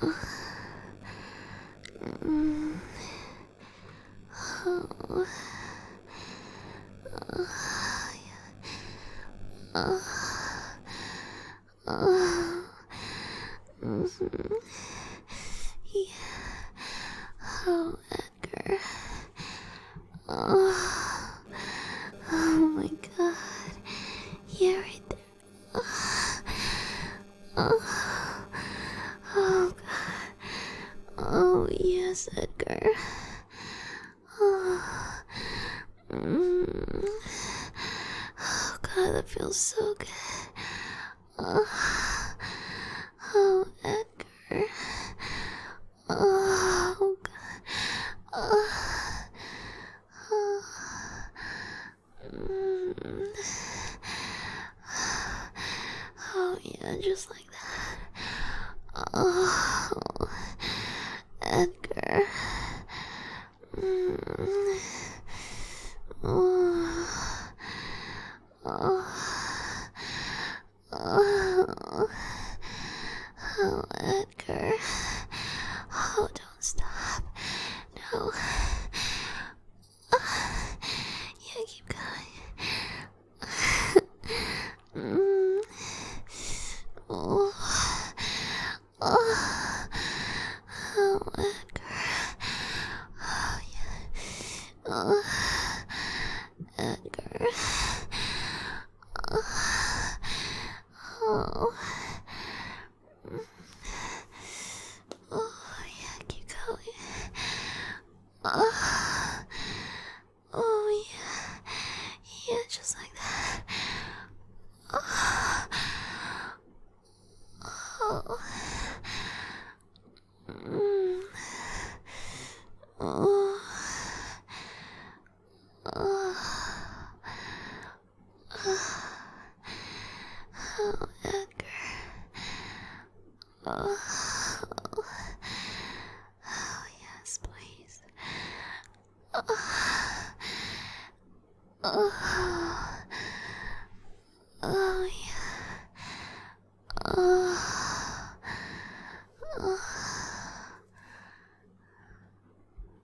Yeah. Oh, Edgar. Oh, oh my god. Yeah, right there. Oh, oh god. Oh, yes, Edgar. Oh, oh god, that feels so good. Oh, oh Edgar. Oh god. Oh, oh, oh yeah, just like that. Oh, Edgar. Oh, oh, oh, oh, Edgar. Oh, don't stop. No. Yeah, keep going. Oh, oh, oh, Edgar. Oh, yeah. Oh, Edgar. Oh, oh, yeah, keep going. Oh, oh, yeah. Yeah, just like that. Oh, oh. Oh, oh, oh, Edgar. Oh, oh, yes, please. Oh, oh, oh yeah. Oh.